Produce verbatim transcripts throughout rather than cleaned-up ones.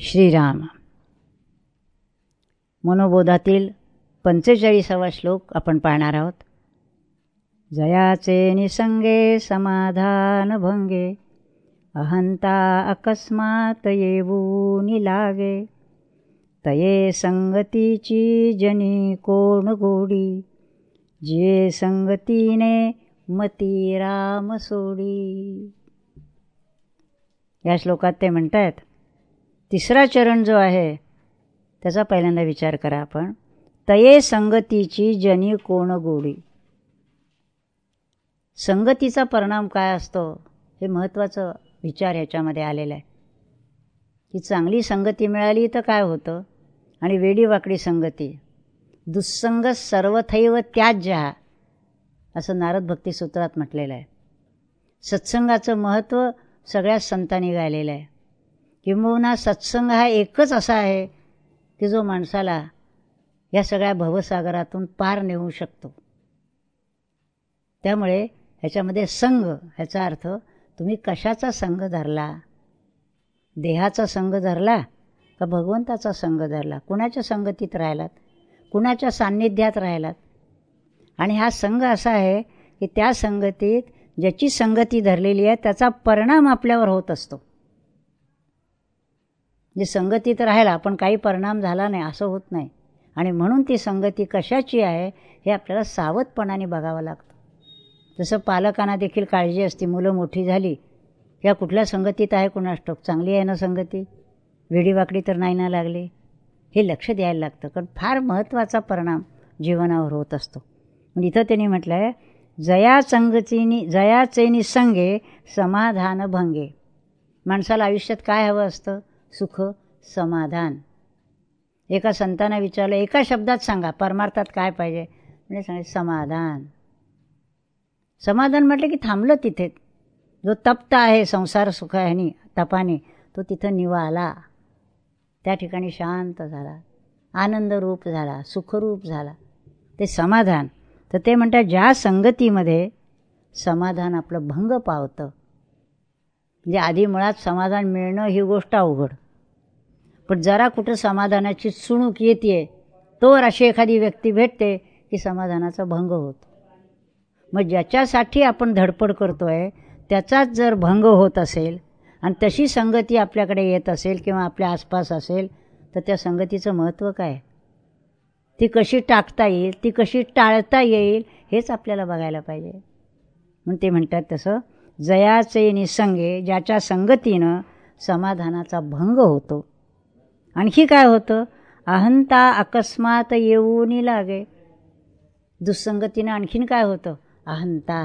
श्रीराम. मनोबोधातील पंचेचाळीसावा श्लोक आपण पाहणार आहोत. जयाचे निसंगे समाधान भंगे, अहंता अकस्मात येऊनी लागे. तये संगतीची जनी कोण गोडी, जे संगतीने मती राम सोडी. या श्लोकात ते म्हणतात, तिसरा चरण जो आहे त्याचा पहिल्यांदा विचार करा आपण. तये संगतीची जनी कोण गोडी. संगतीचा परिणाम काय असतो हे महत्त्वाचं विचार ह्याच्यामध्ये आलेला आहे. की चांगली संगती मिळाली तर काय होतं, आणि वेडी वाकडी संगती. दुस्संग सर्वथैव त्याज्य, असं नारद भक्ती सूत्रात म्हटलेलं आहे. सत्संगाचं महत्त्व सगळ्या संतांनी गायलेलं आहे. किंबहुना सत्संग हा एकच असा आहे की जो माणसाला या सगळ्या भवसागरातून पार नेऊ शकतो. त्यामुळे ह्याच्यामध्ये संग ह्याचा अर्थ तुम्ही कशाचा संग धरला, देहाचा संग धरला का भगवंताचा संग धरला, कुणाच्या संगतीत राहिलात, कुणाच्या सान्निध्यात राहिलात. आणि हा संग असा आहे की त्या संगतीत ज्याची संगती धरलेली आहे त्याचा परिणाम आपल्यावर होत असतो. जे संगतीत राहिला पण काही परिणाम झाला नाही असं होत नाही. आणि म्हणून ती संगती कशाची आहे हे आपल्याला सावधपणाने बघावं लागतं. जसं पालकांना देखील काळजी असते, मुलं मोठी झाली या कुठल्या संगतीत आहे कुणास ठाऊक, चांगली आहे ना संगती, वेडीवाकडी तर नाही ना लागली, हे लक्ष द्यायला लागतं. कारण फार महत्त्वाचा परिणाम जीवनावर होत असतो. म्हणजे इथं त्यांनी म्हटलं आहे, जया संगतीनी जयाचेनी संगे समाधान भंगे. माणसाला आयुष्यात काय हवं असतं, सुख समाधान. एका संतांना विचारलं, एका शब्दात सांगा परमार्थात काय पाहिजे, म्हणजे सांगितलं समाधान. समाधान म्हटलं की थांबलं तिथे. जो तप्त आहे संसार सुख ह्यानी तपाने, तो तिथं निवाला, त्या ठिकाणी शांत झाला, आनंदरूप झाला, सुखरूप झाला, ते समाधान. तर ते म्हणतात ज्या संगतीमध्ये समाधान आपलं भंग पावतं. म्हणजे आधी मुळात समाधान मिळणं ही गोष्ट अवघड, पण जरा कुठं समाधानाची चुणूक येते तोवर अशी एखादी व्यक्ती भेटते की समाधानाचा भंग होतो. मग ज्याच्यासाठी आपण धडपड करतो आहे त्याचाच जर भंग होत असेल आणि तशी संगती आपल्याकडे येत असेल किंवा आपल्या आसपास असेल तर त्या संगतीचं महत्त्व काय, ती कशी टाकता येईल, ती कशी टाळता येईल हेच आपल्याला बघायला पाहिजे. म्हणून ते म्हणतात तसं, जयाचे निसंगे, ज्याच्या संगतीनं समाधानाचा भंग होतो. आणखी काय होतं, अहंता अकस्मात येऊनी लागे. दुस्संगतीनं आणखीन काय होतं, अहंता.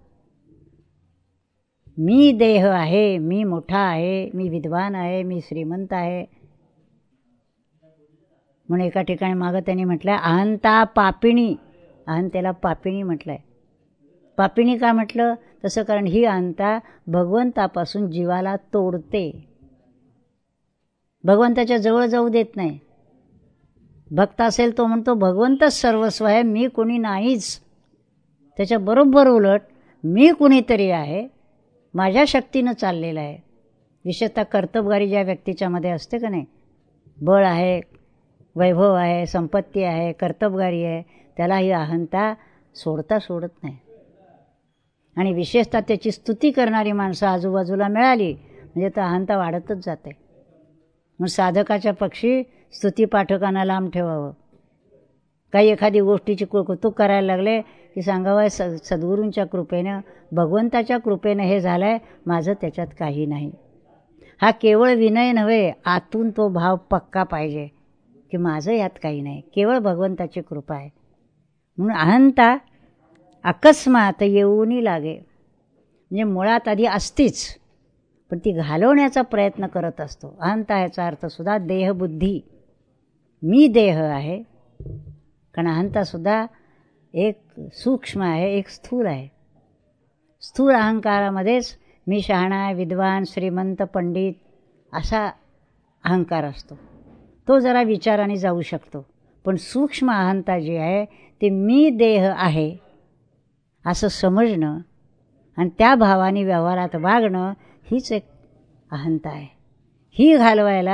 मी देह आहे, मी मोठा आहे, मी विद्वान आहे, मी श्रीमंत आहे. म्हणून एका ठिकाणी मागं त्यांनी म्हटलं आहे, अहंता पापिणी. अहंतेला पापिणी म्हटलं आहे. पापिणी का म्हटलं तसं, कारण ही अहंता भगवंतापासून जीवाला तोडते, भगवंताच्या जवळ जाऊ देत नाही. भक्त असेल तो म्हणतो भगवंतच सर्वस्व आहे, मी कोणी नाहीच. त्याच्याबरोबर उलट मी कुणीतरी आहे, माझ्या शक्तीनं चाललेलं आहे. विशेषतः कर्तबगारी ज्या व्यक्तीच्यामध्ये असते का नाही, बळ आहे, वैभव आहे, संपत्ती आहे, कर्तबगारी आहे, त्याला ही अहंता सोडता सोडत नाही. आणि विशेषतः त्याची स्तुती करणारी माणसं आजूबाजूला मिळाली म्हणजे तर अहंता वाढतच जाते. मग साधकाच्या पक्षी स्तुतीपाठकांना लांब ठेवावं. काही एखादी गोष्टीची कौतुक करायला लागले की सांगावं, स सद्गुरूंच्या कृपेनं, भगवंताच्या कृपेनं हे झालं आहे, माझं त्याच्यात काही नाही. हा केवळ विनय नव्हे, आतून तो भाव पक्का पाहिजे की माझं यात काही नाही, केवळ भगवंताची कृपा आहे. म्हणून अहंता अकस्मात येऊनी लागे. म्हणजे मुळात आधी असतीच पण ती घालवण्याचा प्रयत्न करत असतो. अहंता ह्याचा अर्थसुद्धा देहबुद्धी, मी देह आहे. कारण अहंतासुद्धा एक सूक्ष्म आहे, एक स्थूल आहे. स्थूल अहंकारामध्येच मी शहाणा आहे, विद्वान, श्रीमंत, पंडित असा अहंकार असतो. तो जरा विचाराने जाऊ शकतो. पण सूक्ष्म अहंता जी आहे ती मी देह आहे असं समजणं आणि त्या भावाने व्यवहारात वागणं हीच एक अहंता आहे. ही घालवायला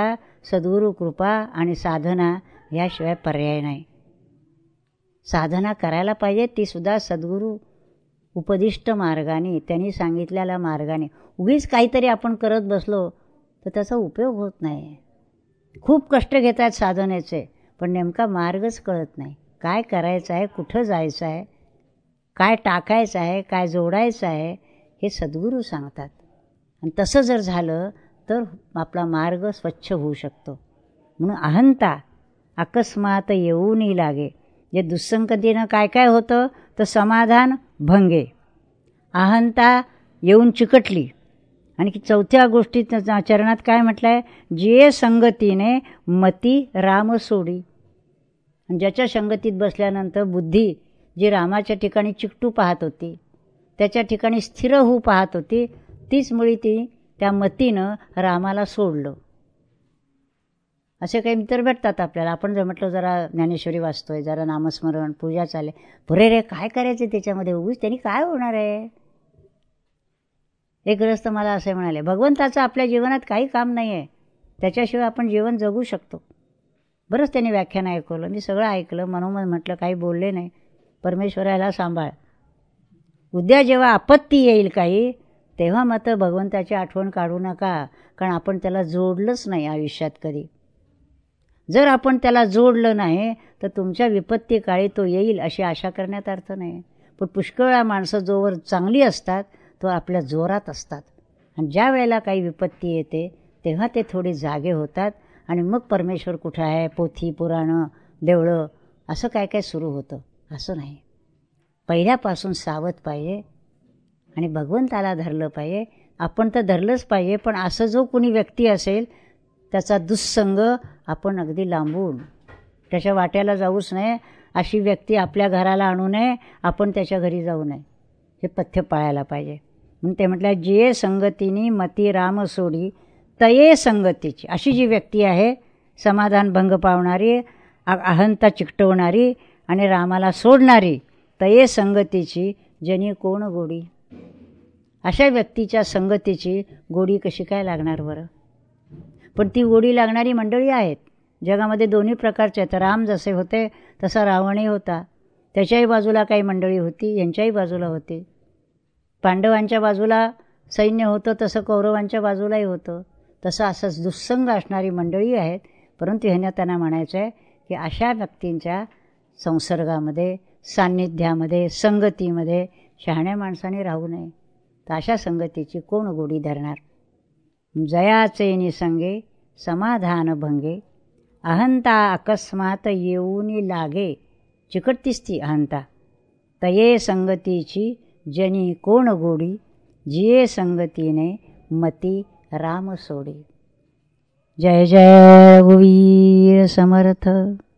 सद्गुरू कृपा आणि साधना याशिवाय पर्याय नाही. साधना करायला पाहिजे, ती सुद्धा सद्गुरू उपदिष्ट मार्गाने, त्यांनी सांगितलेल्या मार्गाने. उगीच काहीतरी आपण करत बसलो तर त्याचा उपयोग होत नाही. खूप कष्ट घेत आहेत साधनेचे, पण नेमका मार्गच कळत नाही. काय करायचं आहे, कुठं जायचं आहे, काय टाकायचं आहे, काय जोडायचं आहे, हे सद्गुरू सांगतात. आणि तसं जर झालं तर आपला मार्ग स्वच्छ होऊ शकतो. म्हणून अहंता अकस्मात येऊनही लागे. जे दुस्संगतीनं काय काय होतं तर समाधान भंगे, अहंता येऊन चिकटली. आणि चौथ्या गोष्टीत चरणात काय म्हटलं आहे, जे संगतीने मती राम सोडी. आणि ज्याच्या संगतीत बसल्यानंतर बुद्धी जी रामाच्या ठिकाणी चिकटू पाहत होती, त्याच्या ठिकाणी स्थिर होऊ पाहत होती, तीच मुळी ती त्या मतीनं रामाला सोडलं. असे काही मित्र भेटतात आपल्याला. आपण जर म्हटलं जरा ज्ञानेश्वरी वाचतोय, जरा नामस्मरण, पूजा चाले, पुरे रे काय करायचे त्याच्यामध्ये, उगीच त्यांनी काय होणार आहे. एक ग्रस्त मला असे म्हणाले, भगवंताचं आपल्या जीवनात काही काम नाही आहे, त्याच्याशिवाय आपण जीवन जगू शकतो. बरंच त्यांनी व्याख्यान ऐकवलं, मी सगळं ऐकलं, मनोमन म्हटलं काही बोलले नाही. परमेश्वराला सांभाळ, उद्या जेव्हा आपत्ती येईल काही, तेव्हा मात्र भगवंताची आठवण काढू नका, कारण आपण त्याला जोडलंच नाही आयुष्यात कधी. जर आपण त्याला जोडलं नाही तर तुमच्या विपत्ती काळी तो येईल अशी आशा करण्यात अर्थ नाही. पण पुष्कळ वेळा माणसं जोवर चांगली असतात तो आपल्या जोरात असतात, आणि ज्या वेळेला काही विपत्ती येते तेव्हा ते थोडे जागे होतात, आणि मग परमेश्वर कुठं आहे, पोथी पुराणं देवळं असं काय काय सुरू होतं. असं नाही, पहिल्यापासून सावध पाहिजे आणि भगवंताला धरलं पाहिजे. आपण तर धरलंच पाहिजे, पण असं जो कोणी व्यक्ती असेल त्याचा दुस्संग आपण अगदी लांबून, त्याच्या वाट्याला जाऊच नये. अशी व्यक्ती आपल्या घराला आणू नये, आपण त्याच्या घरी जाऊ नये, हे पथ्य पाळायला पाहिजे. म्हणून ते म्हटलं, जे संगतीनी मती राम सोडी तये संगतीची. अशी जी व्यक्ती आहे समाधान भंग पावणारी, अहंता चिकटवणारी आणि रामाला सोडणारी, तये संगतीची जनी कोण गोडी. अशा व्यक्तीच्या संगतीची गोडी कशी काय लागणार बरं. पण ती गोडी लागणारी मंडळी आहेत जगामध्ये, दोन्ही प्रकारचे आहेत. राम जसे होते तसा रावणही होता, त्याच्याही बाजूला काही मंडळी होती, यांच्याही बाजूला होती. पांडवांच्या बाजूला सैन्य होतं तसं कौरवांच्या बाजूलाही होतं. तसं असंच दुस्संग असणारी मंडळी आहेत. परंतु ह्यांना त्यांना म्हणायचं आहे की अशा व्यक्तींच्या संसर्गामध्ये, सान्निध्यामध्ये, संगतीमध्ये शहाण्या माणसाने राहू नये. तर अशा संगतीची कोण गोडी धरणार. जयाचे निसंगे समाधान भंगे, अहंता अकस्मात येऊनी लागे. चिकटतीच ती अहंता. तये संगतीची जनी कोण गोडी, जिये संगतीने मती राम सोडी. जय जय रघुवीर समर्थ.